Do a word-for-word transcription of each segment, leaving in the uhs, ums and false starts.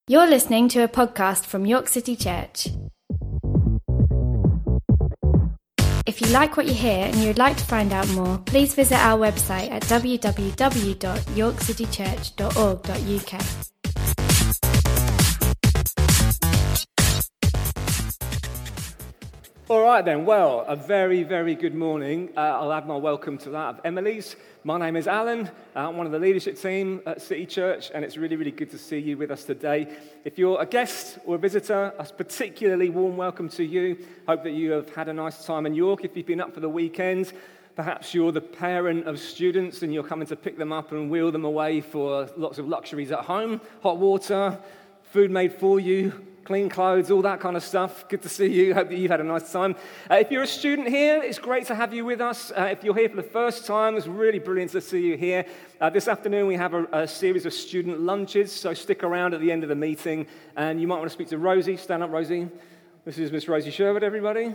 You're listening to a podcast from York City Church. If you like what you hear and you'd like to find out more, please visit our website at w w w dot york city church dot org dot u k. All right then, well, a very, very good morning. Uh, I'll add my welcome to that of Emily's. My name is Alan. Uh, I'm one of the leadership team at City Church, and it's really, really good to see you with us today. If you're a guest or a visitor, a particularly warm welcome to you. Hope that you have had a nice time in York. If you've been up for the weekend, perhaps you're the parent of students and you're coming to pick them up and wheel them away for lots of luxuries at home, hot water, food made for you, clean clothes, all that kind of stuff. Good to see you. Hope that you've had a nice time. Uh, if you're a student here, it's great to have you with us. Uh, if you're here for the first time, it's really brilliant to see you here. Uh, this afternoon, we have a, a series of student lunches, so stick around at the end of the meeting, and you might want to speak to Rosie. Stand up, Rosie. This is Miss Rosie Sherwood, everybody.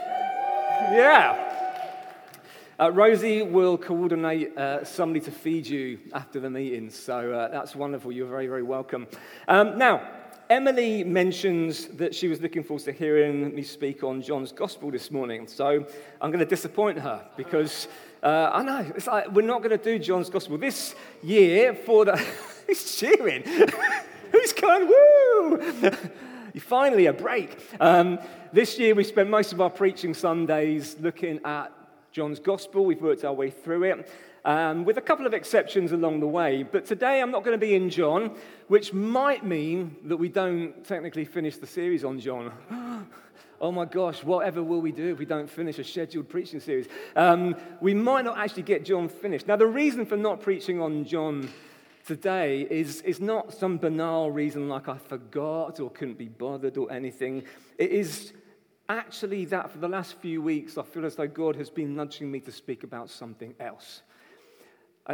Yeah. Uh, Rosie will coordinate uh, somebody to feed you after the meeting, so uh, that's wonderful. You're very, very welcome. Um, now, Emily mentions that she was looking forward to hearing me speak on John's Gospel this morning, so I'm going to disappoint her because uh, I know it's like we're not going to do John's Gospel this year for the. Who's cheering? Who's going? Woo! Finally, a break. Um, this year, we spent most of our preaching Sundays looking at John's Gospel. We've worked our way through it. Um, with a couple of exceptions along the way. But today I'm not going to be in John, which might mean that we don't technically finish the series on John. Oh my gosh, whatever will we do if we don't finish a scheduled preaching series? Um, we might not actually get John finished. Now, the reason for not preaching on John today is, is not some banal reason like I forgot or couldn't be bothered or anything. It is actually that for the last few weeks I feel as though God has been nudging me to speak about something else. I,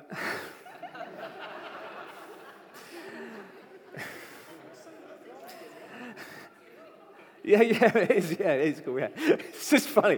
yeah, yeah, it is. Yeah, it is cool. Yeah, it's just funny.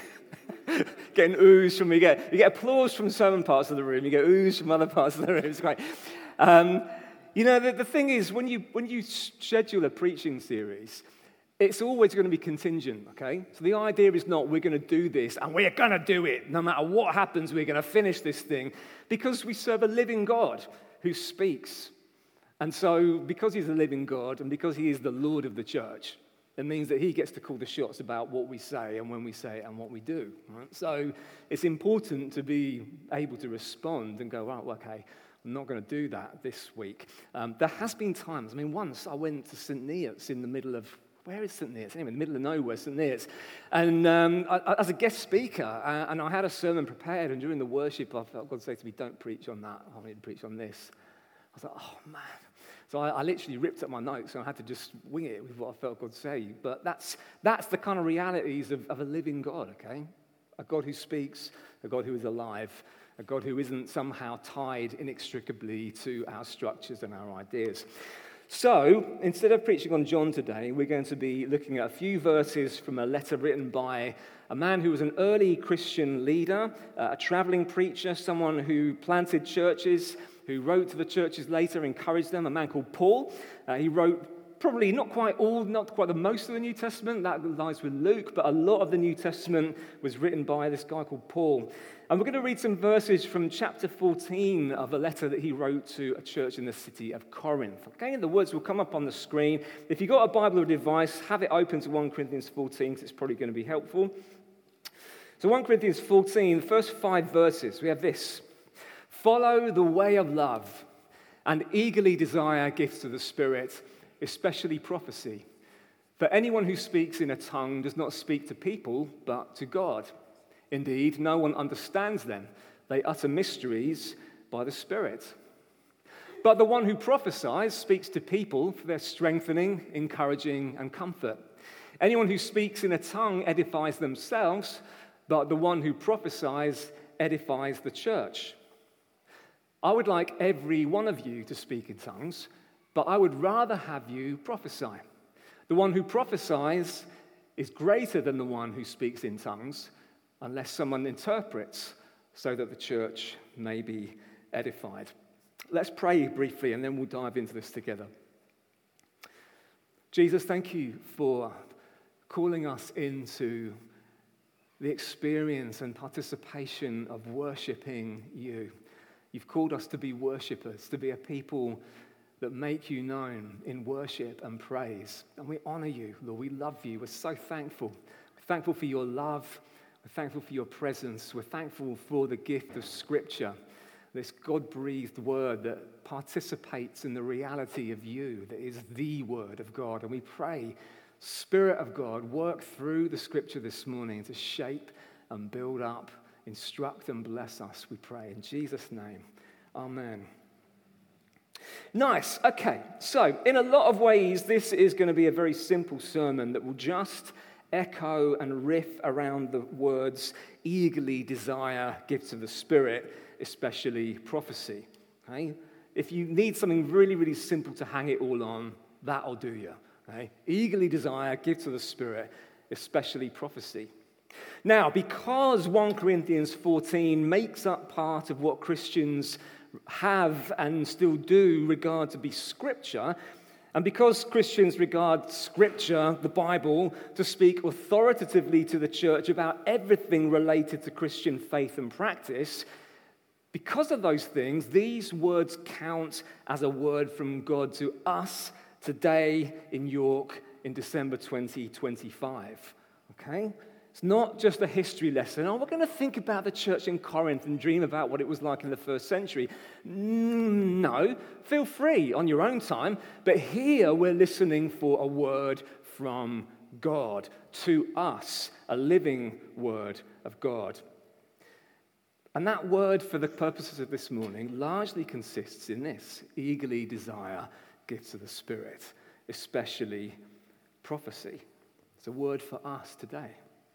Getting oohs from you get you get applause from certain parts of the room. You get oohs from other parts of the room. It's great. Um, you know, the, the thing is, when you when you schedule a preaching series, it's always going to be contingent, okay? So the idea is not we're going to do this and we're going to do it. No matter what happens, we're going to finish this thing because we serve a living God who speaks. And so because he's a living God and because he is the Lord of the church, it means that he gets to call the shots about what we say and when we say it and what we do. Right? So it's important to be able to respond and go, oh, okay, I'm not going to do that this week. Um, there has been times, I mean, once I went to Saint Neots in the middle of Where is Saint Neots? Anyway, in the middle of nowhere, Saint Neots. And um, I, I, as a guest speaker, uh, and I had a sermon prepared, and during the worship, I felt God say to me, don't preach on that, I need to preach on this. I was like, oh, man. So I, I literally ripped up my notes, and I had to just wing it with what I felt God say. But that's that's the kind of realities of, of a living God, okay? A God who speaks, a God who is alive, a God who isn't somehow tied inextricably to our structures and our ideas. So, instead of preaching on John today, we're going to be looking at a few verses from a letter written by a man who was an early Christian leader, uh, a traveling preacher, someone who planted churches, who wrote to the churches later, encouraged them, a man called Paul. Uh, he wrote probably not quite all, not quite the most of the New Testament, that lies with Luke, but a lot of the New Testament was written by this guy called Paul. And we're going to read some verses from chapter fourteen of a letter that he wrote to a church in the city of Corinth. Okay, and the words will come up on the screen. If you've got a Bible or device, have it open to First Corinthians fourteen, because it's probably going to be helpful. So First Corinthians fourteen, the first five verses, we have this. Follow the way of love and eagerly desire gifts of the Spirit, especially prophecy. For anyone who speaks in a tongue does not speak to people, but to God. Indeed, no one understands them. They utter mysteries by the Spirit. But the one who prophesies speaks to people for their strengthening, encouraging, and comfort. Anyone who speaks in a tongue edifies themselves, but the one who prophesies edifies the church. I would like every one of you to speak in tongues, but I would rather have you prophesy. The one who prophesies is greater than the one who speaks in tongues, unless someone interprets, so that the church may be edified. Let's pray briefly, and then we'll dive into this together. Jesus, thank you for calling us into the experience and participation of worshiping you. You've called us to be worshippers, to be a people that make you known in worship and praise. And we honor you, Lord. We love you. We're so thankful. We're thankful for your love. We're thankful for your presence. We're thankful for the gift of Scripture, this God-breathed word that participates in the reality of you, that is the word of God. And we pray, Spirit of God, work through the Scripture this morning to shape and build up, instruct and bless us, we pray. In Jesus' name, amen. Nice. Okay, so in a lot of ways, this is going to be a very simple sermon that will just echo and riff around the words eagerly desire gifts of the Spirit, especially prophecy. Okay? If you need something really, really simple to hang it all on, that'll do you. Okay? Eagerly desire gifts of the Spirit, especially prophecy. Now, because First Corinthians fourteen makes up part of what Christians have and still do regard to be Scripture, and because Christians regard Scripture, the Bible, to speak authoritatively to the church about everything related to Christian faith and practice, because of those things, these words count as a word from God to us today in York in December twenty twenty-five. Okay? It's not just a history lesson. Oh, we're going to think about the church in Corinth and dream about what it was like in the first century. No, feel free on your own time. But here we're listening for a word from God to us, a living word of God. And that word, for the purposes of this morning, largely consists in this: eagerly desire gifts of the Spirit, especially prophecy. It's a word for us today.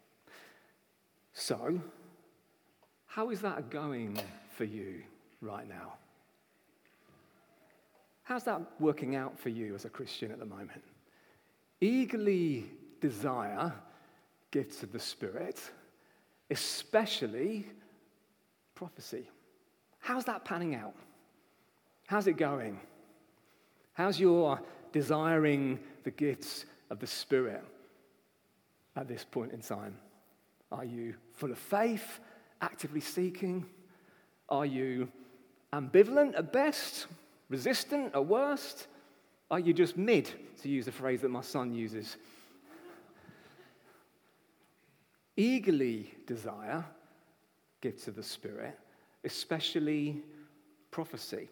So, how is that going for you right now? How's that working out for you as a Christian at the moment? Eagerly desire gifts of the Spirit, especially prophecy. How's that panning out? How's it going? How's your desiring the gifts of the Spirit at this point in time? Are you full of faith, actively seeking? Are you ambivalent at best, resistant at worst? Are you just mid, to use a phrase that my son uses? Eagerly desire gifts of the Spirit, especially prophecy.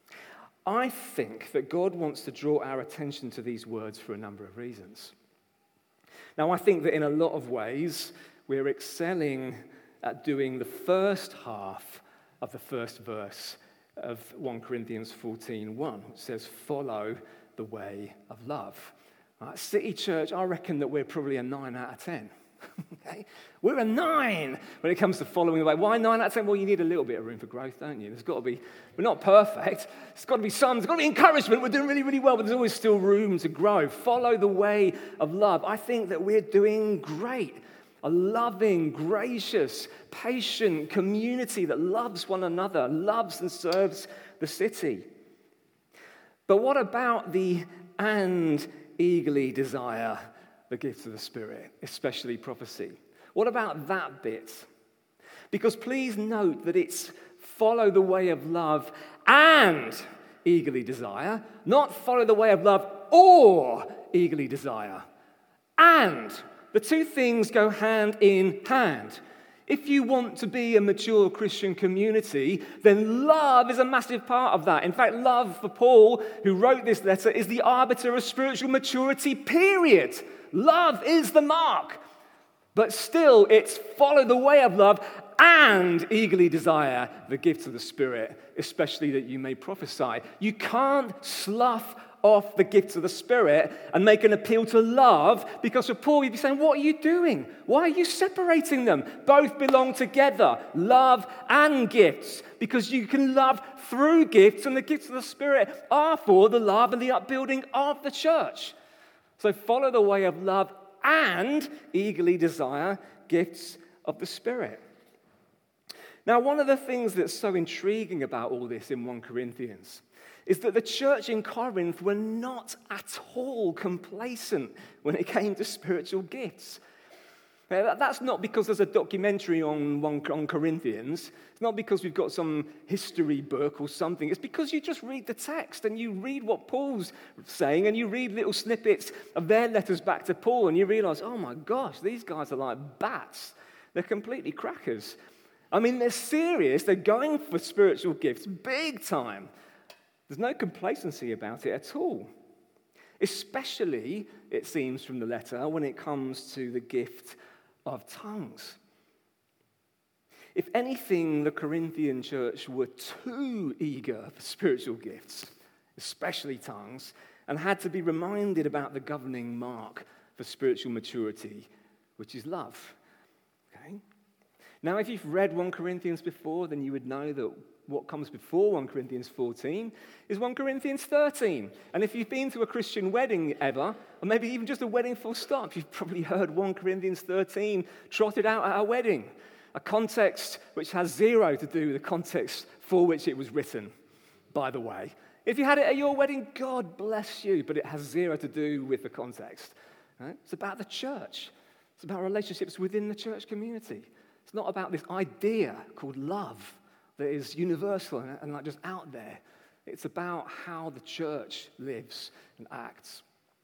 I think that God wants to draw our attention to these words for a number of reasons. Now, I think that in a lot of ways, we're excelling at doing the first half of the first verse of First Corinthians fourteen one, which says, follow the way of love. Right, City Church, I reckon that we're probably a nine out of ten. Okay? We're a nine when it comes to following the way. Why nine out of ten? Well, you need a little bit of room for growth, don't you? There's got to be, we're not perfect. There's got to be some, there's got to be encouragement. We're doing really, really well, but there's always still room to grow. Follow the way of love. I think that we're doing great. A loving, gracious, patient community that loves one another, loves and serves the city. But what about the and eagerly desire the gifts of the Spirit, especially prophecy? What about that bit? Because please note that it's follow the way of love and eagerly desire, not follow the way of love or eagerly desire. And the two things go hand in hand. If you want to be a mature Christian community, then love is a massive part of that. In fact, love for Paul, who wrote this letter, is the arbiter of spiritual maturity, period. Love is the mark. But still, it's follow the way of love and eagerly desire the gifts of the Spirit, especially that you may prophesy. You can't slough off the gifts of the Spirit and make an appeal to love, because for Paul, he'd be saying, what are you doing? Why are you separating them? Both belong together, love and gifts, because you can love through gifts, and the gifts of the Spirit are for the love and the upbuilding of the church. So follow the way of love and eagerly desire gifts of the Spirit. Now, one of the things that's so intriguing about all this in First Corinthians is that the church in Corinth were not at all complacent when it came to spiritual gifts. That's not because there's a documentary on, on Corinthians. It's not because we've got some history book or something. It's because you just read the text and you read what Paul's saying and you read little snippets of their letters back to Paul and you realize, oh my gosh, these guys are like bats. They're completely crackers. I mean, they're serious. They're going for spiritual gifts big time. There's no complacency about it at all. Especially, it seems from the letter, when it comes to the gift of tongues. If anything, the Corinthian church were too eager for spiritual gifts, especially tongues, and had to be reminded about the governing mark for spiritual maturity, which is love. Okay? Now, if you've read First Corinthians before, then you would know that what comes before First Corinthians fourteen is First Corinthians thirteen. And if you've been to a Christian wedding ever, or maybe even just a wedding full stop, you've probably heard First Corinthians thirteen trotted out at a wedding, a context which has zero to do with the context for which it was written, by the way. If you had it at your wedding, God bless you, but it has zero to do with the context. Right? It's about the church. It's about relationships within the church community. It's not about this idea called love that is universal and, and like just out there. It's about how the church lives and acts.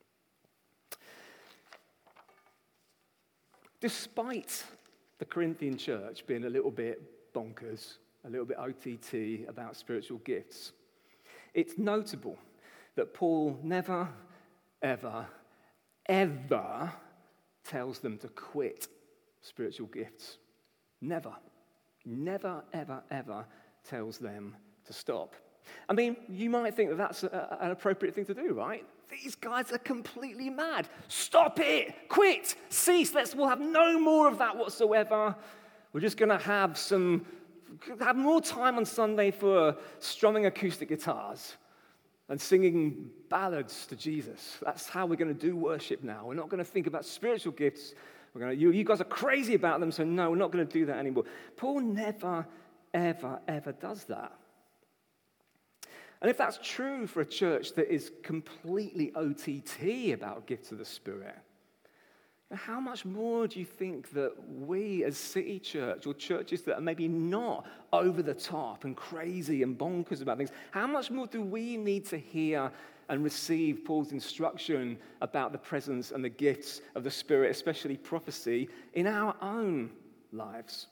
Despite the Corinthian church being a little bit bonkers, a little bit O T T about spiritual gifts, it's notable that Paul never, ever, ever tells them to quit spiritual gifts. Never. Never, ever, ever tells them to stop. I mean, you might think that that's a, an appropriate thing to do, right? These guys are completely mad. Stop it! Quit! Cease! Let's, we'll have no more of that whatsoever. We're just going to have some, have more time on Sunday for strumming acoustic guitars and singing ballads to Jesus. That's how we're going to do worship now. We're not going to think about spiritual gifts. We're going to, you, you guys are crazy about them, so no, we're not going to do that anymore. Paul never, ever, ever does that. And if that's true for a church that is completely O T T about gifts of the Spirit, how much more do you think that we as City Church, or churches that are maybe not over the top and crazy and bonkers about things, how much more do we need to hear and receive Paul's instruction about the presence and the gifts of the Spirit, especially prophecy, in our own lives?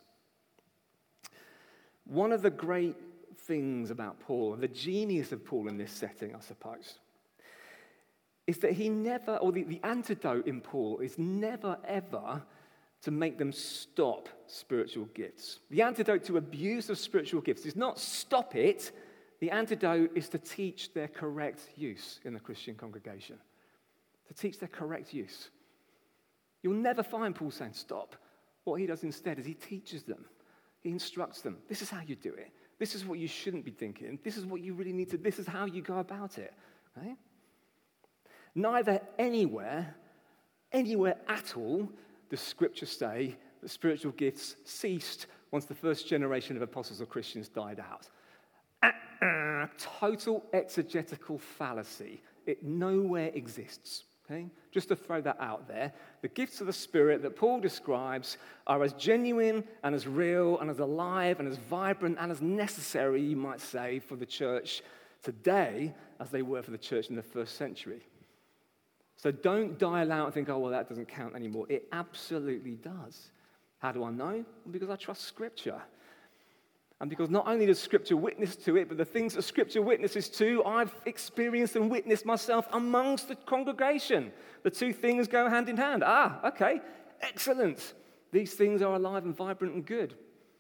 One of the great things about Paul, the genius of Paul in this setting, I suppose, is that he never, or the, the antidote in Paul is never ever to make them stop spiritual gifts. The antidote to abuse of spiritual gifts is not stop it. The antidote is to teach their correct use in the Christian congregation. To teach their correct use. You'll never find Paul saying stop. What he does instead is he teaches them. He instructs them. This is how you do it. This is what you shouldn't be thinking. This is what you really need to, this is how you go about it. Right? Neither anywhere, anywhere at all, does Scripture say that spiritual gifts ceased once the first generation of apostles or Christians died out. Uh-uh, total exegetical fallacy. It nowhere exists. Okay? Just to throw that out there, the gifts of the Spirit that Paul describes are as genuine and as real and as alive and as vibrant and as necessary, you might say, for the church today as they were for the church in the first century. So don't dial out and think, oh, well, that doesn't count anymore. It absolutely does. How do I know? Because I trust Scripture. And because not only does Scripture witness to it, but the things that Scripture witnesses to, I've experienced and witnessed myself amongst the congregation. The two things go hand in hand. Ah, okay, excellent. These things are alive and vibrant and good.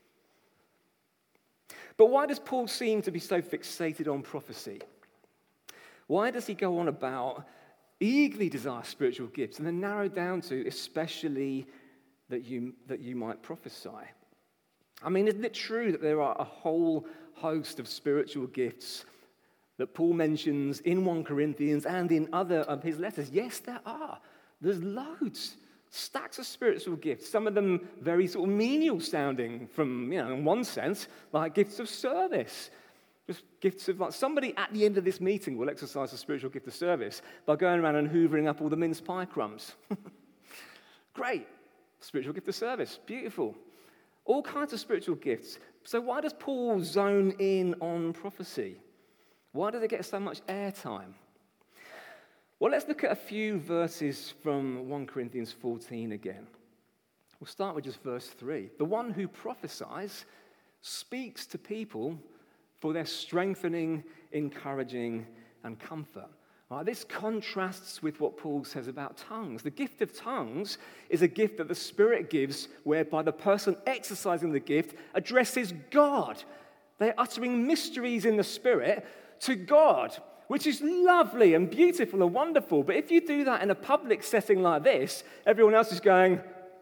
But why does Paul seem to be so fixated on prophecy? Why does he go on about eagerly desire spiritual gifts and then narrow down to especially that you, that you might prophesy? I mean, isn't it true that there are a whole host of spiritual gifts that Paul mentions in First Corinthians and in other of his letters? Yes, there are. There's loads, stacks of spiritual gifts, some of them very sort of menial sounding from, you know, in one sense, like gifts of service, Just gifts of like somebody at the end of this meeting will exercise the spiritual gift of service by going around and hoovering up all the mince pie crumbs. Great. Spiritual gift of service. Beautiful. All kinds of spiritual gifts. So why does Paul zone in on prophecy? Why does it get so much airtime? Well, let's look at a few verses from First Corinthians fourteen again. We'll start with just verse three. The one who prophesies speaks to people for their strengthening, encouraging, and comfort. Right, this contrasts with what Paul says about tongues. The gift of tongues is a gift that the Spirit gives whereby the person exercising the gift addresses God. They're uttering mysteries in the Spirit to God, which is lovely and beautiful and wonderful. But if you do that in a public setting like this, everyone else is going,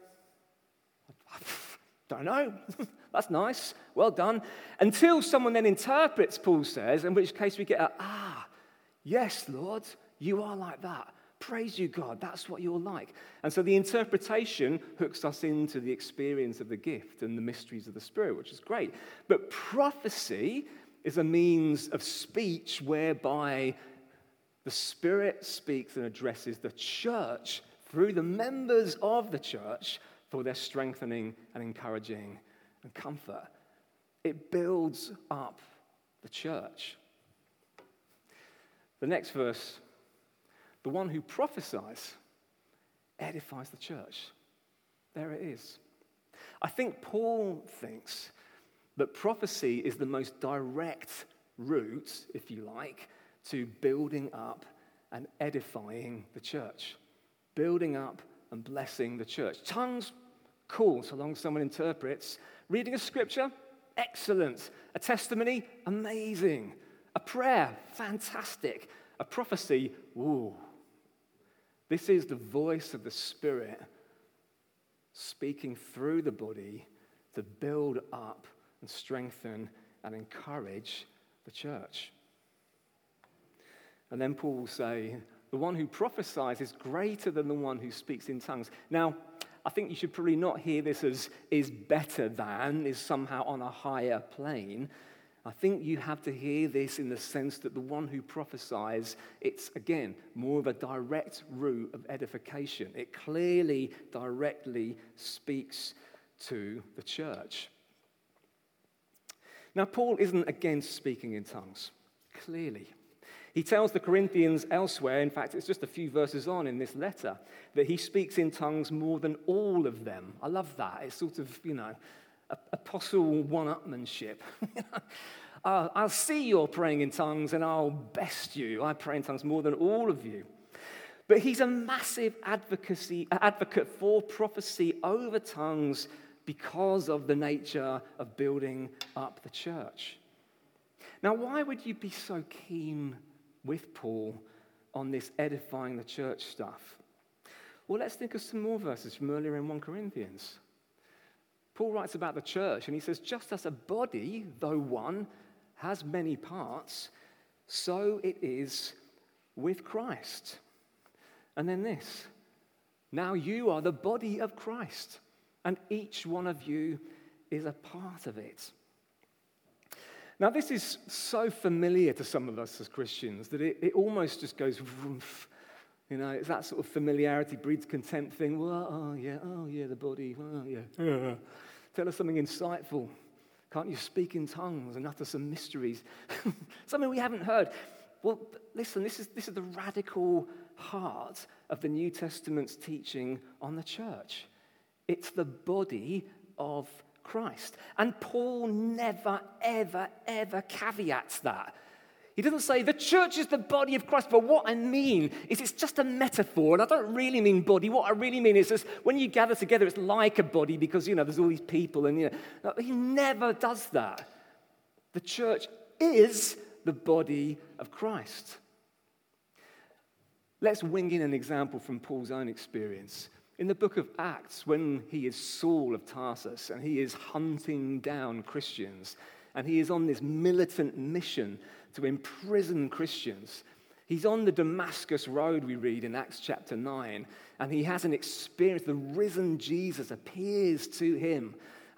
don't know. That's nice. Well done. Until someone then interprets, Paul says, in which case we get a, ah, yes, Lord, you are like that. Praise you, God. That's what you're like. And so the interpretation hooks us into the experience of the gift and the mysteries of the Spirit, which is great. But prophecy is a means of speech whereby the Spirit speaks and addresses the church through the members of the church for their strengthening and encouraging and comfort. It builds up the church. The next verse, the one who prophesies edifies the church. There it is. I think Paul thinks that prophecy is the most direct route, if you like, to building up and edifying the church. Building up and blessing the church. Tongues, cool, so long as someone interprets. Reading a scripture, excellent. A testimony, amazing. A prayer, fantastic. A prophecy, woo. This is the voice of the Spirit speaking through the body to build up and strengthen and encourage the church. And then Paul will say, the one who prophesies is greater than the one who speaks in tongues. Now, I think you should probably not hear this as is better than, is somehow on a higher plane. I think you have to hear this in the sense that the one who prophesies, it's, again, more of a direct route of edification. It clearly, directly speaks to the church. Now, Paul isn't against speaking in tongues, clearly. He tells the Corinthians elsewhere, in fact, it's just a few verses on in this letter, that he speaks in tongues more than all of them. I love that. It's sort of, you know, apostle one-upmanship. uh, I'll see you're praying in tongues and I'll best you. I pray in tongues more than all of you. But he's a massive advocacy, advocate for prophecy over tongues because of the nature of building up the church. Now, why would you be so keen with Paul on this edifying the church stuff? Well, let's think of some more verses from earlier in First Corinthians. Paul writes about the church, and he says, just as a body, though one, has many parts, so it is with Christ. And then this, now you are the body of Christ, and each one of you is a part of it. Now, this is so familiar to some of us as Christians that it, it almost just goes, woof. You know, it's that sort of familiarity breeds contempt thing. Well, oh, yeah, oh, yeah, the body, oh, yeah. Tell us something insightful. Can't you speak in tongues and utter some mysteries? Something we haven't heard. Well, listen, this is, this is the radical heart of the New Testament's teaching on the church. It's the body of Christ. And Paul never, ever, ever caveats that. He doesn't say, the church is the body of Christ, but what I mean is it's just a metaphor, and I don't really mean body. What I really mean is this, when you gather together, it's like a body because, you know, there's all these people, and, you know, he never does that. The church is the body of Christ. Let's wing in an example from Paul's own experience. In the book of Acts, when he is Saul of Tarsus, and he is hunting down Christians, and he is on this militant mission to imprison Christians. He's on the Damascus Road, we read in Acts chapter nine, and he has an experience. The risen Jesus appears to him,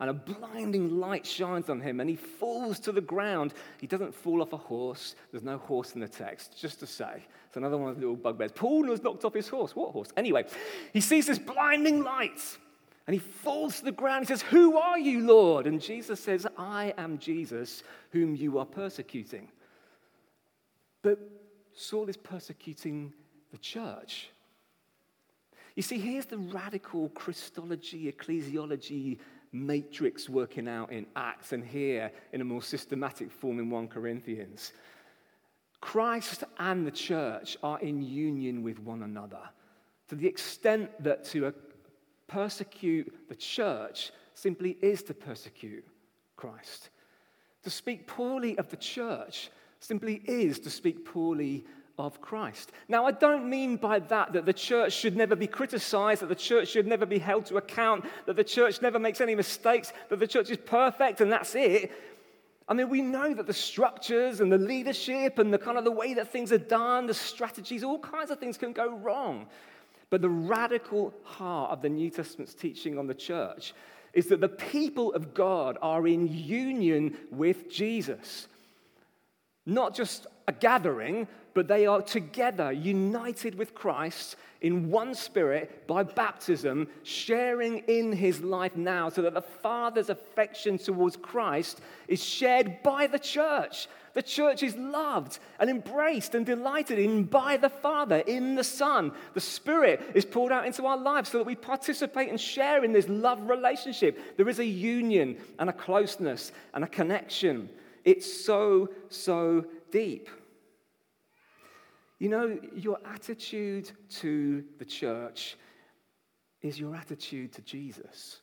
and a blinding light shines on him, and he falls to the ground. He doesn't fall off a horse. There's no horse in the text, just to say. It's another one of the little bugbears. Paul has knocked off his horse. What horse? Anyway, he sees this blinding light, and he falls to the ground. He says, "Who are you, Lord?" And Jesus says, "I am Jesus, whom you are persecuting." But Saul is persecuting the church. You see, here's the radical Christology, ecclesiology matrix working out in Acts, and here in a more systematic form in First Corinthians. Christ and the church are in union with one another, to the extent that to persecute the church simply is to persecute Christ. To speak poorly of the church simply is to speak poorly of Christ. Now, I don't mean by that that the church should never be criticized, that the church should never be held to account, that the church never makes any mistakes, that the church is perfect and that's it. I mean, we know that the structures and the leadership and the kind of the way that things are done, the strategies, all kinds of things can go wrong. But the radical heart of the New Testament's teaching on the church is that the people of God are in union with Jesus. Not just a gathering, but they are together, united with Christ in one spirit by baptism, sharing in his life now, so that the Father's affection towards Christ is shared by the church. The church is loved and embraced and delighted in by the Father, in the Son. The Spirit is poured out into our lives so that we participate and share in this love relationship. There is a union and a closeness and a connection. It's so, so deep. You know, your attitude to the church is your attitude to Jesus.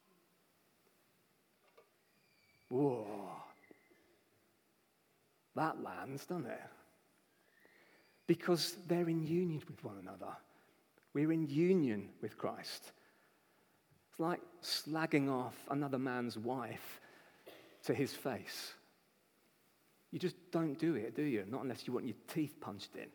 Whoa. That lands, doesn't it? Because they're in union with one another. We're in union with Christ. It's like slagging off another man's wife to his face. You just don't do it, do you? Not unless you want your teeth punched in.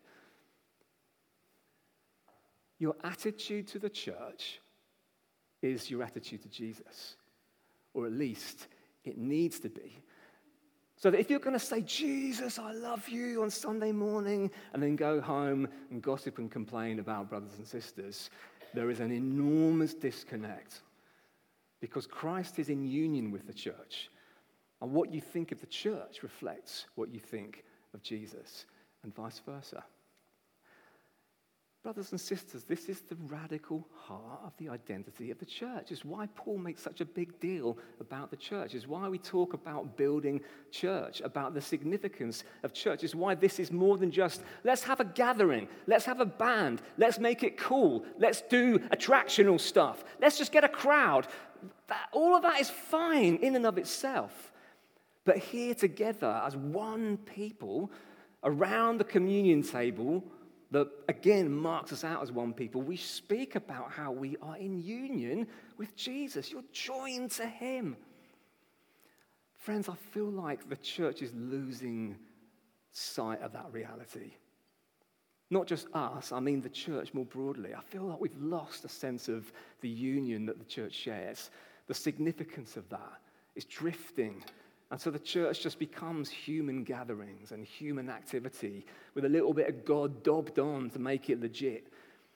Your attitude to the church is your attitude to Jesus. Or at least it needs to be. So that if you're going to say, "Jesus, I love you," on Sunday morning, and then go home and gossip and complain about brothers and sisters, there is an enormous disconnect. Because Christ is in union with the church. And what you think of the church reflects what you think of Jesus, and vice versa. Brothers and sisters, this is the radical heart of the identity of the church. It's why Paul makes such a big deal about the church. It's why we talk about building church, about the significance of church. It's why this is more than just, let's have a gathering, let's have a band, let's make it cool, let's do attractional stuff, let's just get a crowd. That, all of that is fine in and of itself. But here together as one people around the communion table that again marks us out as one people, we speak about how we are in union with Jesus. You're joined to him. Friends, I feel like the church is losing sight of that reality. Not just us, I mean the church more broadly. I feel like we've lost a sense of the union that the church shares. The significance of that is drifting. And so the church just becomes human gatherings and human activity with a little bit of God dobbed on to make it legit.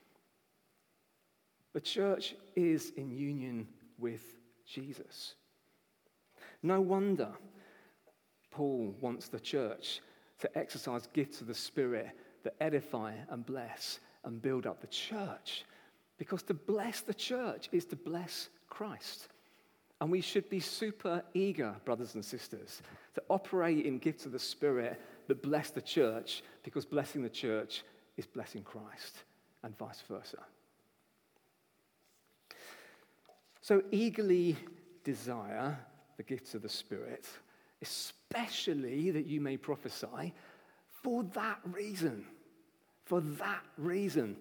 The church is in union with Jesus. No wonder Paul wants the church to exercise gifts of the Spirit that edify and bless and build up the church. Because to bless the church is to bless Christ. And we should be super eager, brothers and sisters, to operate in gifts of the Spirit that bless the church, because blessing the church is blessing Christ, and vice versa. So eagerly desire the gifts of the Spirit, especially that you may prophesy, for that reason. For that reason.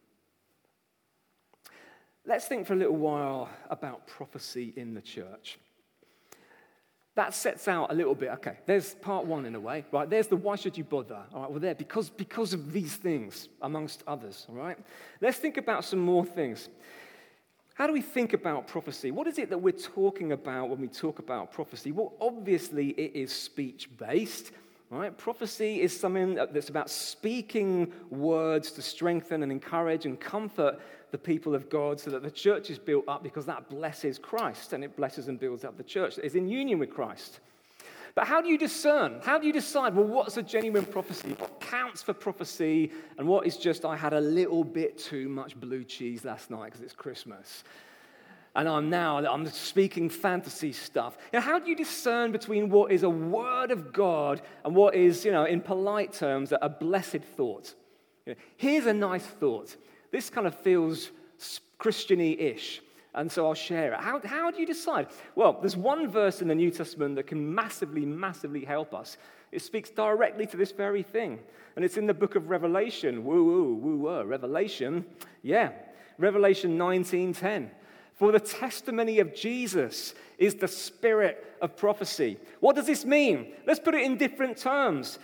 Let's think for a little while about prophecy in the church. That sets out a little bit, okay, there's part one in a way, right? There's the why should you bother? All right, well, there, because, because of these things, amongst others, all right? Let's think about some more things. How do we think about prophecy? What is it that we're talking about when we talk about prophecy? Well, obviously it is speech-based, right? Prophecy is something that's about speaking words to strengthen and encourage and comfort the people of God so that the church is built up, because that blesses Christ and it blesses and builds up the church that is in union with Christ. But how do you discern? How do you decide, well, what's a genuine prophecy? What counts for prophecy? And what is just, I had a little bit too much blue cheese last night because it's Christmas. And I'm now, I'm speaking fantasy stuff. You know, how do you discern between what is a word of God and what is, you know, in polite terms, a blessed thought? You know, here's a nice thought. This kind of feels Christian-y-ish. And so I'll share it. How, how do you decide? Well, there's one verse in the New Testament that can massively, massively help us. It speaks directly to this very thing. And it's in the book of Revelation. Woo-woo, woo-woo, Revelation. Yeah, Revelation nineteen ten. For the testimony of Jesus is the spirit of prophecy. What does this mean? Let's put it in different terms.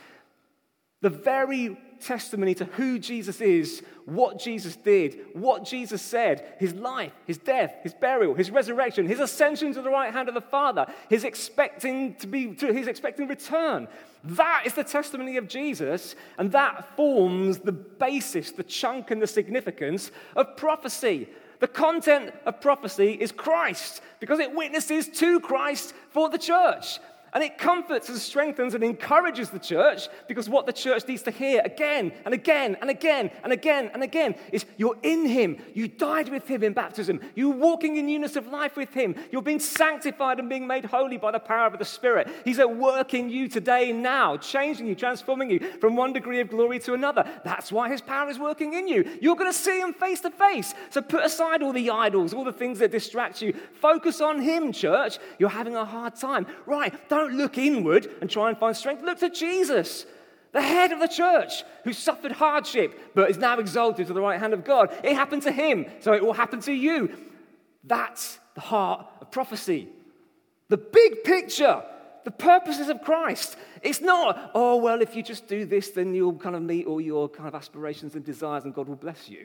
The very testimony to who Jesus is, what Jesus did, what Jesus said, his life, his death, his burial, his resurrection, his ascension to the right hand of the Father, his expecting to be, his expecting return. That is the testimony of Jesus, and that forms the basis, the chunk, and the significance of prophecy. The content of prophecy is Christ, because it witnesses to Christ for the church. And it comforts and strengthens and encourages the church, because what the church needs to hear again and again and again and again and again is you're in him. You died with him in baptism. You're walking in newness of life with him. You're being sanctified and being made holy by the power of the Spirit. He's at work in you today, now, changing you, transforming you from one degree of glory to another. That's why his power is working in you. You're going to see him face to face. So put aside all the idols, all the things that distract you. Focus on him, church. You're having a hard time. Right, don't Don't look inward and try and find strength. Look to Jesus, the head of the church, who suffered hardship but is now exalted to the right hand of God. It happened to him, so it will happen to you. That's the heart of prophecy. The big picture, the purposes of Christ. It's not, oh, well, if you just do this, then you'll kind of meet all your kind of aspirations and desires and God will bless you.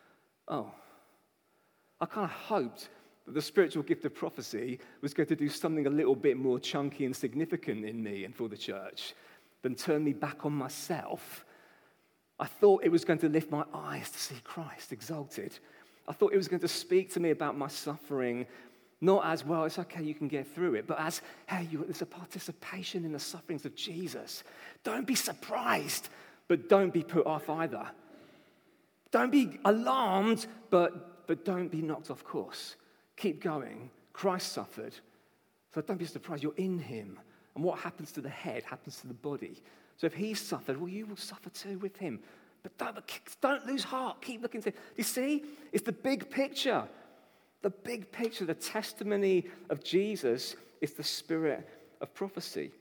Oh, I kind of hoped the spiritual gift of prophecy was going to do something a little bit more chunky and significant in me and for the church than turn me back on myself. I thought it was going to lift my eyes to see Christ exalted. I thought it was going to speak to me about my suffering, not as, well, it's okay, you can get through it, but as, hey, you, there's a participation in the sufferings of Jesus. Don't be surprised, but don't be put off either. Don't be alarmed, but, but don't be knocked off course. Keep going. Christ suffered. So don't be surprised. You're in him. And what happens to the head happens to the body. So if he suffered, well, you will suffer too with him. But don't, don't lose heart. Keep looking to him. You see? It's the big picture. The big picture, the testimony of Jesus is the spirit of prophecy.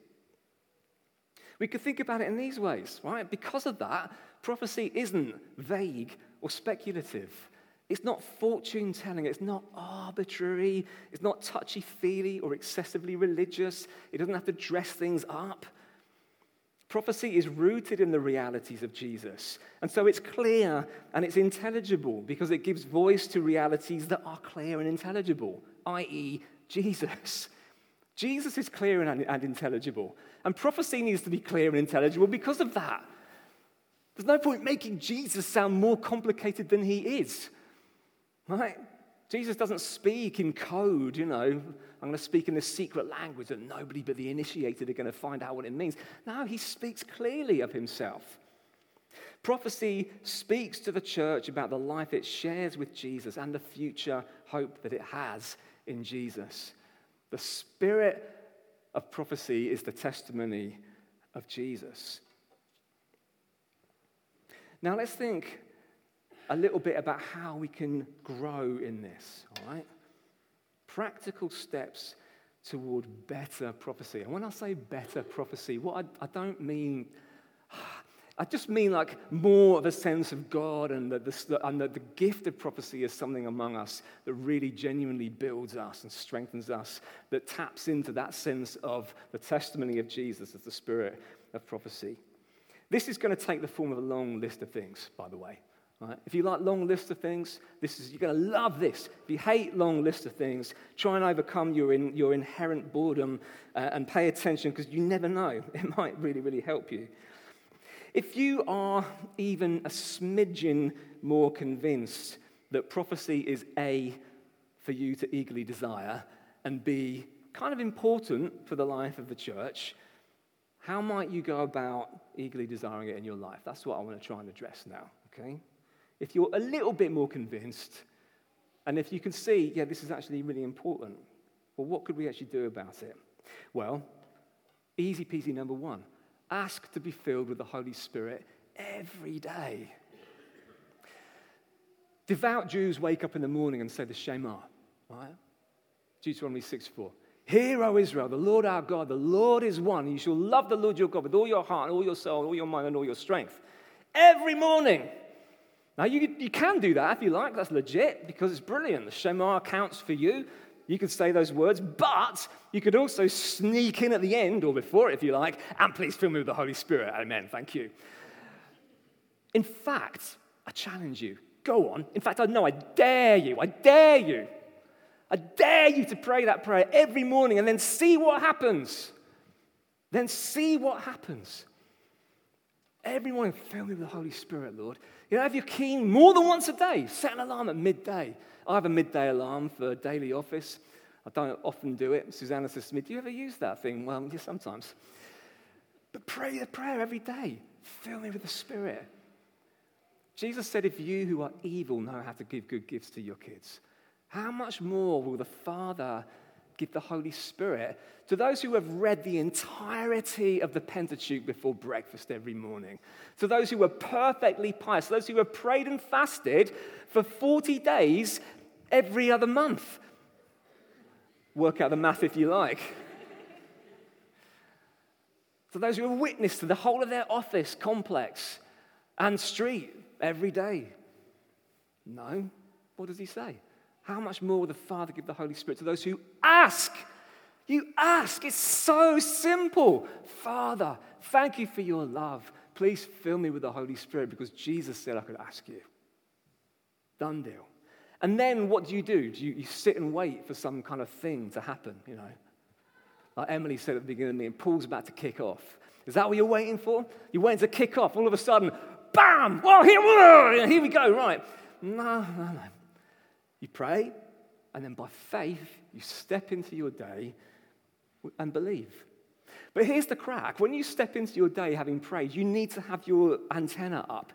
We could think about it in these ways, right? Because of that, prophecy isn't vague or speculative. It's not fortune-telling. It's not arbitrary. It's not touchy-feely or excessively religious. It doesn't have to dress things up. Prophecy is rooted in the realities of Jesus. And so it's clear and it's intelligible because it gives voice to realities that are clear and intelligible, that is, Jesus. Jesus is clear and, and intelligible. And prophecy needs to be clear and intelligible because of that. There's no point making Jesus sound more complicated than he is. Right? Jesus doesn't speak in code, you know, I'm going to speak in this secret language that nobody but the initiated are going to find out what it means. No, he speaks clearly of himself. Prophecy speaks to the church about the life it shares with Jesus and the future hope that it has in Jesus. The spirit of prophecy is the testimony of Jesus. Now let's think a little bit about how we can grow in this, all right? Practical steps toward better prophecy. And when I say better prophecy, what I, I don't mean, I just mean like more of a sense of God and, the, the, and the, the gift of prophecy is something among us that really genuinely builds us and strengthens us, that taps into that sense of the testimony of Jesus as the spirit of prophecy. This is going to take the form of a long list of things, by the way. Right? If you like long lists of things, this is you're going to love this. If you hate long lists of things, try and overcome your in, your inherent boredom uh, and pay attention because you never know. It might really, really help you. If you are even a smidgen more convinced that prophecy is A, for you to eagerly desire, and B, kind of important for the life of the church, how might you go about eagerly desiring it in your life? That's what I want to try and address now, okay? If you're a little bit more convinced, and if you can see, yeah, this is actually really important, well, what could we actually do about it? Well, easy peasy number one, ask to be filled with the Holy Spirit every day. Devout Jews wake up in the morning and say the Shema, right? Deuteronomy six four. Hear, O Israel, the Lord our God, the Lord is one. You shall love the Lord your God with all your heart, all your soul, all your mind, and all your strength. Every morning. Now, you, you can do that if you like. That's legit because it's brilliant. The Shema counts for you. You could say those words, but you could also sneak in at the end or before it if you like, and please fill me with the Holy Spirit. Amen. Thank you. In fact, I challenge you. Go on. In fact, I know I dare you. I dare you. I dare you to pray that prayer every morning and then see what happens. Then see what happens. Every morning, fill me with the Holy Spirit, Lord. You know, if you're keen, more than once a day, set an alarm at midday. I have a midday alarm for daily office. I don't often do it. Susanna says to me, do you ever use that thing? Well, yeah, sometimes. But pray the prayer every day. Fill me with the Spirit. Jesus said, if you who are evil know how to give good gifts to your kids, how much more will the Father give the Holy Spirit to those who have read the entirety of the Pentateuch before breakfast every morning, to those who are perfectly pious, those who have prayed and fasted for forty days every other month. Work out the math if you like. To those who have witnessed to the whole of their office complex and street every day. No. What does he say? How much more will the Father give the Holy Spirit to those who ask? You ask. It's so simple. Father, thank you for your love. Please fill me with the Holy Spirit because Jesus said I could ask you. Done deal. And then what do you do? Do you, you sit and wait for some kind of thing to happen, you know? Like Emily said at the beginning of the meeting, Paul's about to kick off. Is that what you're waiting for? You're waiting to kick off. All of a sudden, bam! Well, here, whoa, here we go, right. No, no, no. You pray, and then by faith, you step into your day and believe. But here's the crack. When you step into your day having prayed, you need to have your antenna up.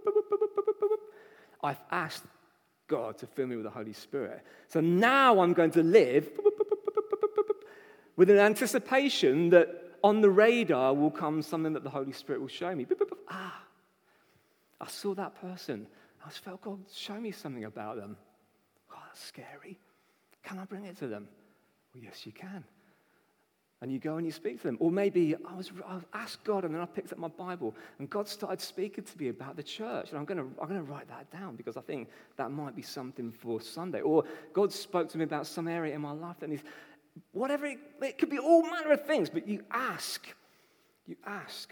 I've asked God to fill me with the Holy Spirit. So now I'm going to live with an anticipation that on the radar will come something that the Holy Spirit will show me. Ah, I saw that person. I just felt God show me something about them. Oh, that's scary. Can I bring it to them? Well, yes, you can. And you go and you speak to them. Or maybe I was I asked God and then I picked up my Bible and God started speaking to me about the church. And I'm going to I'm going to write that down because I think that might be something for Sunday. Or God spoke to me about some area in my life that needs, whatever, it, it could be all manner of things, but you ask. You ask.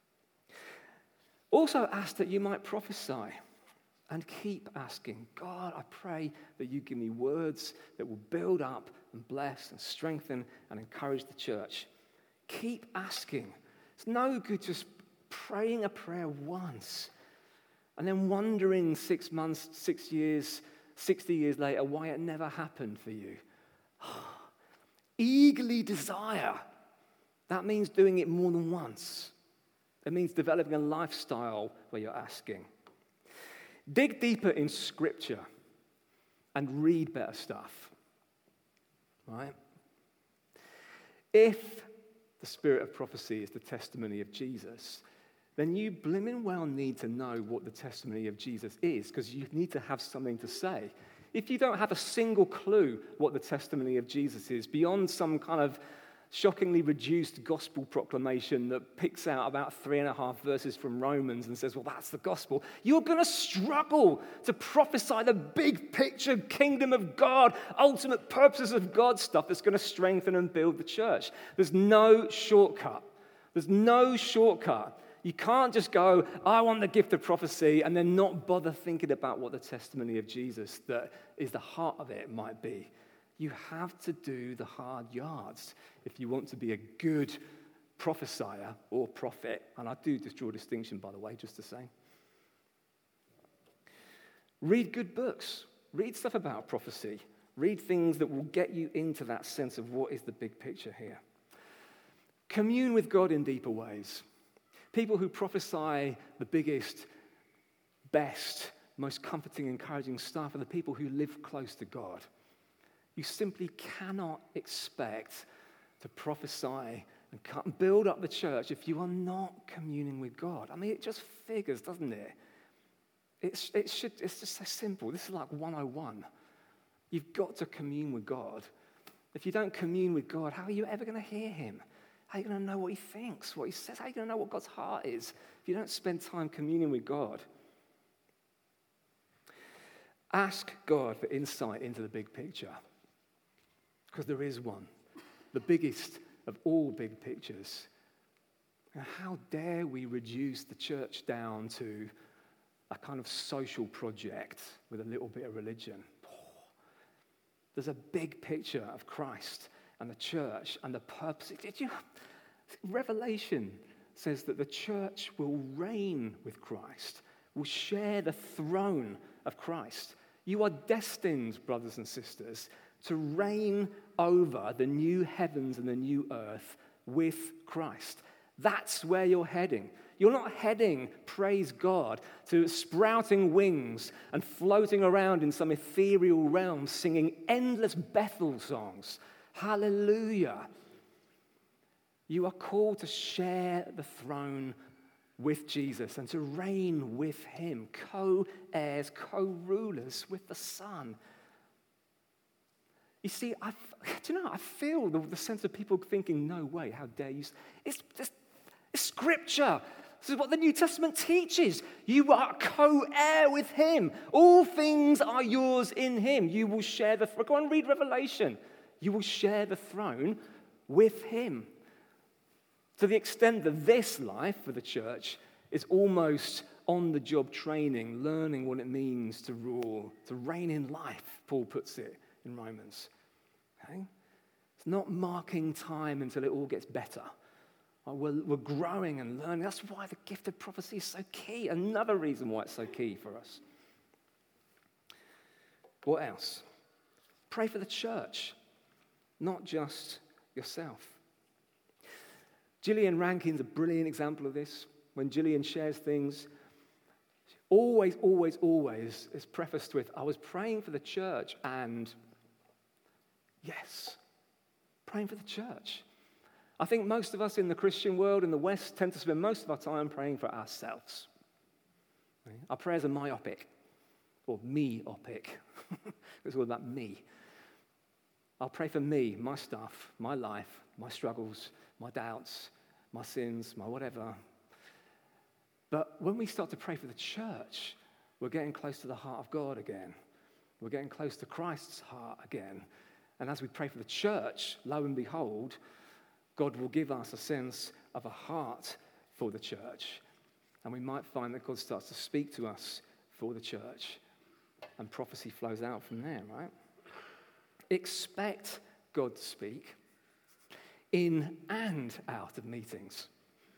Also ask that you might prophesy. And keep asking, God, I pray that you give me words that will build up and bless and strengthen and encourage the church. Keep asking. It's no good just praying a prayer once and then wondering six months, six years, sixty years later why it never happened for you. Eagerly desire. That means doing it more than once. It means developing a lifestyle where you're asking. Dig deeper in Scripture and read better stuff, right? If the spirit of prophecy is the testimony of Jesus, then you blimmin' well need to know what the testimony of Jesus is because you need to have something to say. If you don't have a single clue what the testimony of Jesus is, beyond some kind of shockingly reduced gospel proclamation that picks out about three and a half verses from Romans and says, well, that's the gospel, you're going to struggle to prophesy the big picture kingdom of God, ultimate purposes of God stuff that's going to strengthen and build the church. There's no shortcut. There's no shortcut. You can't just go, I want the gift of prophecy, and then not bother thinking about what the testimony of Jesus that is the heart of it might be. You have to do the hard yards if you want to be a good prophesier or prophet. And I do just draw a distinction, by the way, just to say. Read good books. Read stuff about prophecy. Read things that will get you into that sense of what is the big picture here. Commune with God in deeper ways. People who prophesy the biggest, best, most comforting, encouraging stuff are the people who live close to God. You simply cannot expect to prophesy and build up the church if you are not communing with God. I mean, it just figures, doesn't it? It's, it should, it's just so simple. This is like one oh one. You've got to commune with God. If you don't commune with God, how are you ever going to hear him? How are you going to know what he thinks, what he says? How are you going to know what God's heart is if you don't spend time communing with God? Ask God for insight into the big picture, because there is one, the biggest of all big pictures. And how dare we reduce the church down to a kind of social project with a little bit of religion? There's a big picture of Christ and the church and the purpose. Did you? Revelation says that the church will reign with Christ, will share the throne of Christ. You are destined, brothers and sisters, to reign over the new heavens and the new earth with Christ. That's where you're heading. You're not heading, praise God, to sprouting wings and floating around in some ethereal realm singing endless Bethel songs. Hallelujah. You are called to share the throne with Jesus and to reign with him, co-heirs, co-rulers with the Son. You see, I, do you know, I feel the, the sense of people thinking, no way, how dare you. It's, it's, it's scripture. This is what the New Testament teaches. You are co-heir with him. All things are yours in him. You will share the throne. Go and read Revelation. You will share the throne with him. To the extent that this life for the church is almost on-the-job training, learning what it means to rule, to reign in life, Paul puts it in Romans. Okay? It's not marking time until it all gets better. We're, we're growing and learning. That's why the gift of prophecy is so key. Another reason why it's so key for us. What else? Pray for the church, not just yourself. Gillian Rankin's a brilliant example of this. When Gillian shares things, always, always, always is prefaced with, I was praying for the church and yes, praying for the church. I think most of us in the Christian world in the West tend to spend most of our time praying for ourselves. Our prayers are myopic, or me-opic. It's all about me. I'll pray for me, my stuff, my life, my struggles, my doubts, my sins, my whatever. But when we start to pray for the church, we're getting close to the heart of God again. We're getting close to Christ's heart again. And as we pray for the church, lo and behold, God will give us a sense of a heart for the church. And we might find that God starts to speak to us for the church. And prophecy flows out from there, right? Expect God to speak in and out of meetings.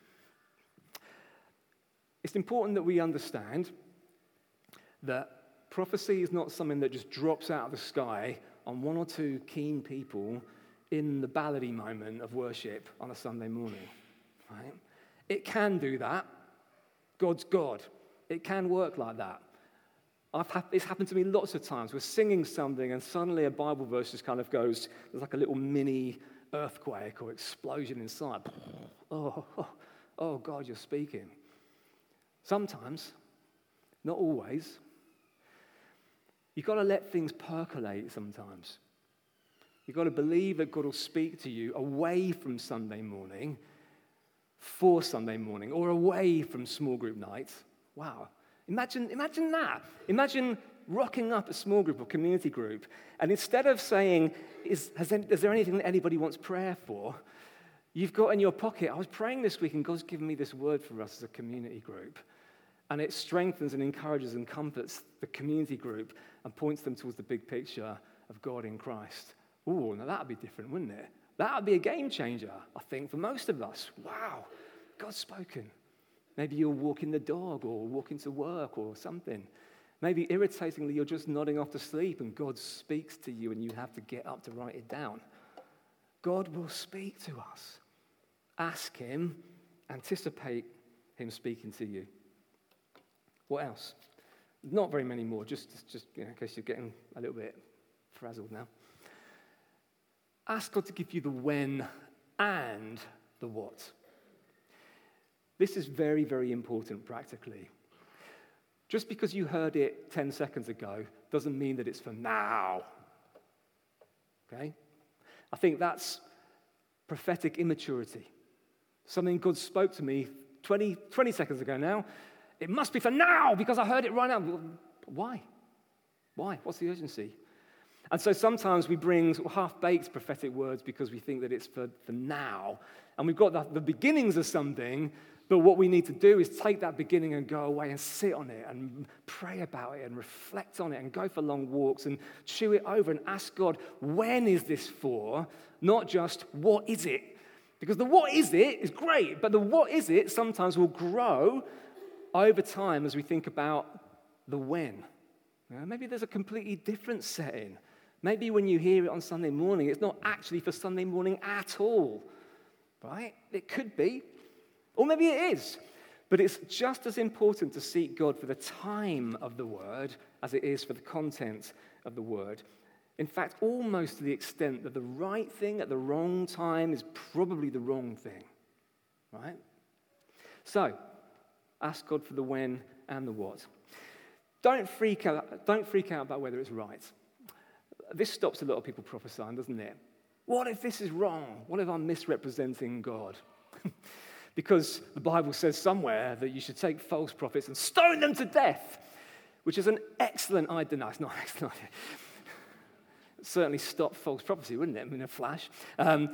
It's important that we understand that prophecy is not something that just drops out of the sky on one or two keen people in the ballady moment of worship on a Sunday morning, right? It can do that. God's God. It can work like that. I've ha- it's happened to me lots of times. We're singing something and suddenly a Bible verse just kind of goes, there's like a little mini earthquake or explosion inside. Oh, oh, oh God, you're speaking. Sometimes, not always. You've got to let things percolate sometimes. You've got to believe that God will speak to you away from Sunday morning for Sunday morning or away from small group night. Wow. Imagine, imagine that. Imagine rocking up a small group or community group, and instead of saying, is, has, is there anything that anybody wants prayer for? You've got in your pocket, I was praying this week and God's given me this word for us as a community group. And it strengthens and encourages and comforts the community group and points them towards the big picture of God in Christ. Oh, now that would be different, wouldn't it? That would be a game changer, I think, for most of us. Wow, God's spoken. Maybe you're walking the dog or walking to work or something. Maybe irritatingly, you're just nodding off to sleep and God speaks to you and you have to get up to write it down. God will speak to us. Ask him, anticipate him speaking to you. What else? Not very many more, just, just you know, in case you're getting a little bit frazzled now. Ask God to give you the when and the what. This is very, very important practically. Just because you heard it ten seconds ago doesn't mean that it's for now. Okay? I think that's prophetic immaturity. Something God spoke to me twenty, twenty seconds ago now. It must be for now because I heard it right now. Why? Why? What's the urgency? And so sometimes we bring sort of half-baked prophetic words because we think that it's for, for now. And we've got the, the beginnings of something, but what we need to do is take that beginning and go away and sit on it and pray about it and reflect on it and go for long walks and chew it over and ask God, when is this for? Not just, what is it? Because the what is it is great, but the what is it sometimes will grow over time as we think about the when. You know, maybe there's a completely different setting. Maybe when you hear it on Sunday morning, it's not actually for Sunday morning at all, right? It could be, or maybe it is. But it's just as important to seek God for the time of the word as it is for the content of the word. In fact, almost to the extent that the right thing at the wrong time is probably the wrong thing, right? So, ask God for the when and the what. Don't freak out, don't freak out about whether it's right. This stops a lot of people prophesying, doesn't it? What if this is wrong? What if I'm misrepresenting God? Because the Bible says somewhere that you should take false prophets and stone them to death, which is an excellent idea. No, it's not an excellent idea. Certainly stop false prophecy, wouldn't it, in a flash? Um,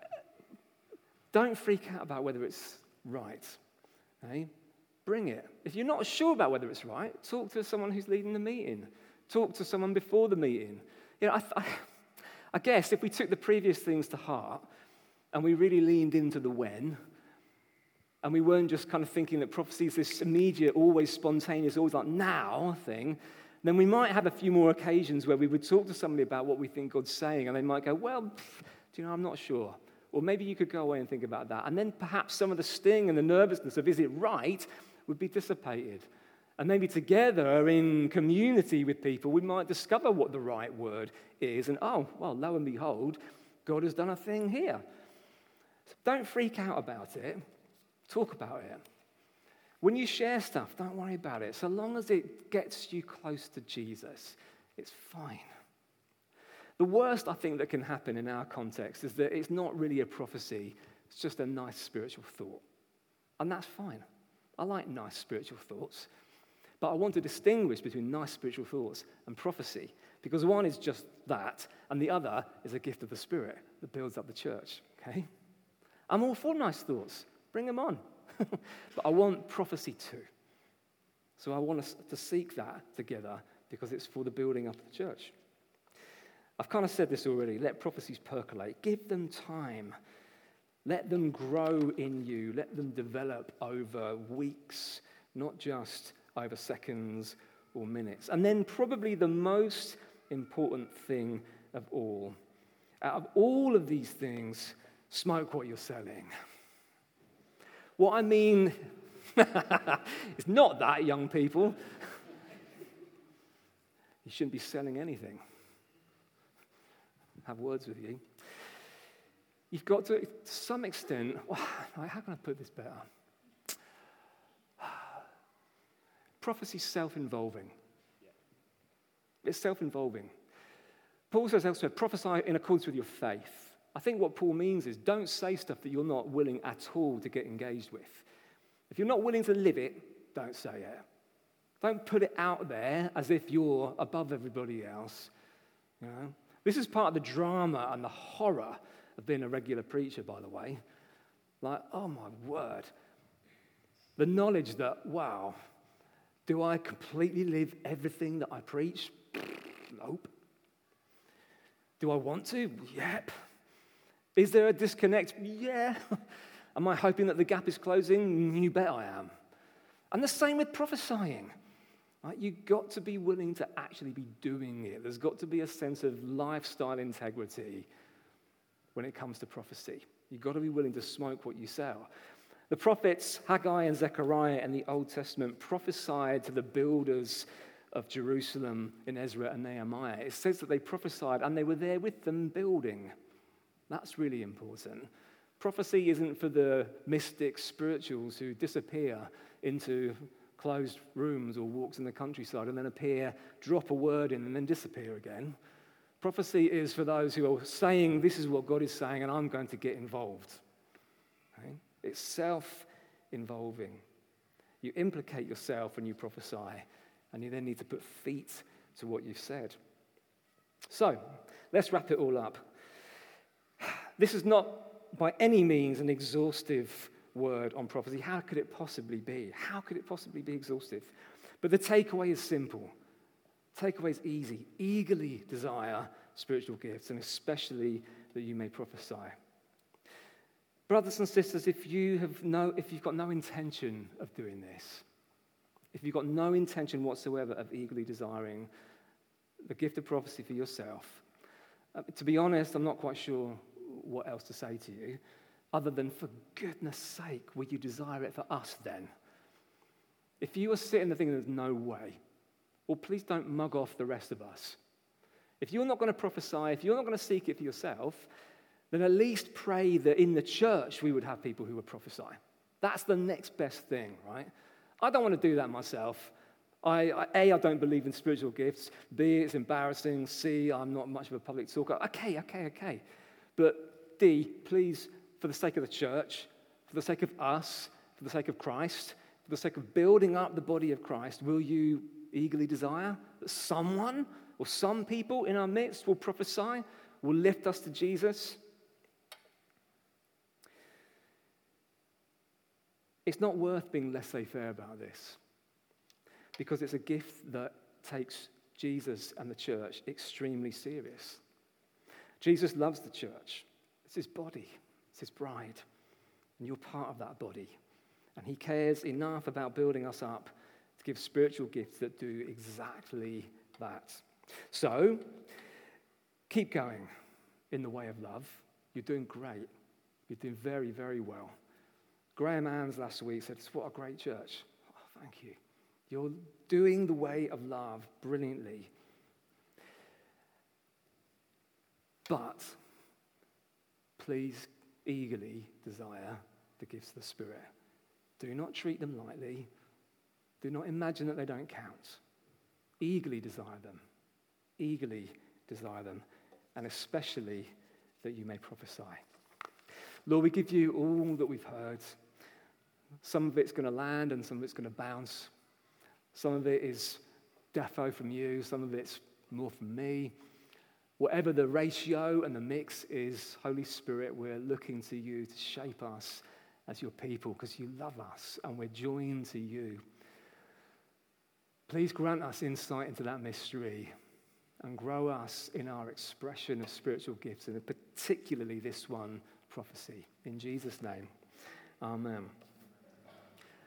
don't freak out about whether it's right. Okay? Bring it. If you're not sure about whether it's right, talk to someone who's leading the meeting. Talk to someone before the meeting. You know, I, I, I guess if we took the previous things to heart and we really leaned into the when, and we weren't just kind of thinking that prophecy is this immediate, always spontaneous, always like now thing, then we might have a few more occasions where we would talk to somebody about what we think God's saying, and they might go, well, pff, do you know, I'm not sure. Or maybe you could go away and think about that. And then perhaps some of the sting and the nervousness of is it right would be dissipated. And maybe together in community with people, we might discover what the right word is. And oh, well, lo and behold, God has done a thing here. So don't freak out about it. Talk about it. When you share stuff, don't worry about it. So long as it gets you close to Jesus, it's fine. The worst, I think, that can happen in our context is that it's not really a prophecy. It's just a nice spiritual thought. And that's fine. I like nice spiritual thoughts. But I want to distinguish between nice spiritual thoughts and prophecy, because one is just that, and the other is a gift of the Spirit that builds up the church, okay? I'm all for nice thoughts. Bring them on. But I want prophecy too. So I want us to seek that together because it's for the building up of the church. I've kind of said this already. Let prophecies percolate. Give them time. Let them grow in you. Let them develop over weeks, not just over seconds or minutes. And then probably the most important thing of all, out of all of these things, smoke what you're selling. What I mean is not that, young people. You shouldn't be selling anything. Have words with you. You've got to, to some extent, how can I put this better? Prophecy is self-involving. It's self-involving. Paul says elsewhere, prophesy in accordance with your faith. I think what Paul means is don't say stuff that you're not willing at all to get engaged with. If you're not willing to live it, don't say it. Don't put it out there as if you're above everybody else. You know? This is part of the drama and the horror of being a regular preacher, by the way. Like, oh my word. The knowledge that, wow, do I completely live everything that I preach? Nope. Do I want to? Yep. Is there a disconnect? Yeah. Am I hoping that the gap is closing? You bet I am. And the same with prophesying. Right? You've got to be willing to actually be doing it. There's got to be a sense of lifestyle integrity when it comes to prophecy. You've got to be willing to smoke what you sell. The prophets Haggai and Zechariah in the Old Testament prophesied to the builders of Jerusalem in Ezra and Nehemiah. It says that they prophesied and they were there with them building. That's really important. Prophecy isn't for the mystic spirituals who disappear into closed rooms or walks in the countryside and then appear, drop a word in, and then disappear again. Prophecy is for those who are saying, this is what God is saying, and I'm going to get involved. Okay? It's self-involving. You implicate yourself when you prophesy, and you then need to put feet to what you've said. So, let's wrap it all up. This is not by any means an exhaustive word on prophecy. How could it possibly be? How could it possibly be exhaustive? But the takeaway is simple. The takeaway is easy. Eagerly desire spiritual gifts, and especially that you may prophesy. Brothers and sisters, if you have no, if you've got no intention of doing this, if you've got no intention whatsoever of eagerly desiring the gift of prophecy for yourself, uh, to be honest, I'm not quite sure what else to say to you, other than, for goodness sake, will you desire it for us then? If you are sitting there thinking there's no way, well, please don't mug off the rest of us. If you're not going to prophesy, if you're not going to seek it for yourself, then at least pray that in the church we would have people who would prophesy. That's the next best thing, right? I don't want to do that myself. I, I, A, I don't believe in spiritual gifts. B, it's embarrassing. C, I'm not much of a public talker. Okay, okay, okay. But D, please, for the sake of the church, for the sake of us, for the sake of Christ, for the sake of building up the body of Christ, will you eagerly desire that someone or some people in our midst will prophesy, will lift us to Jesus? It's not worth being laissez-faire about this, because it's a gift that takes Jesus and the church extremely serious. Jesus loves the church. It's his body. It's his bride. And you're part of that body. And he cares enough about building us up to give spiritual gifts that do exactly that. So, keep going in the way of love. You're doing great. You're doing very, very well. Graham Anns last week said, what a great church. Oh, thank you. You're doing the way of love brilliantly. But please eagerly desire the gifts of the Spirit. Do not treat them lightly. Do not imagine that they don't count. Eagerly desire them. Eagerly desire them. And especially that you may prophesy. Lord, we give you all that we've heard. Some of it's going to land and some of it's going to bounce. Some of it is defo from you. Some of it's more from me. Whatever the ratio and the mix is, Holy Spirit, we're looking to you to shape us as your people because you love us and we're joined to you. Please grant us insight into that mystery and grow us in our expression of spiritual gifts, and particularly this one, prophecy. In Jesus' name, amen.